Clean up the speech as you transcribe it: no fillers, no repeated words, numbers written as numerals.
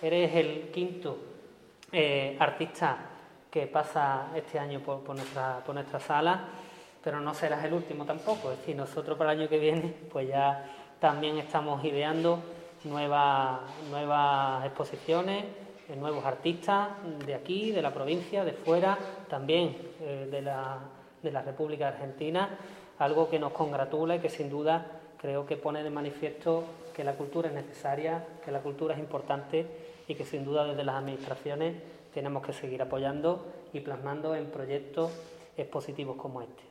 Eres el quinto artista que pasa este año por nuestra sala, pero no serás el último tampoco. Es decir, nosotros para el año que viene pues ya también estamos ideando nuevas exposiciones, nuevos artistas de aquí, de la provincia, de fuera, también de la República Argentina, algo que nos congratula y que sin duda creo que pone de manifiesto que la cultura es necesaria, que la cultura es importante y que sin duda desde las administraciones tenemos que seguir apoyando y plasmando en proyectos expositivos como este.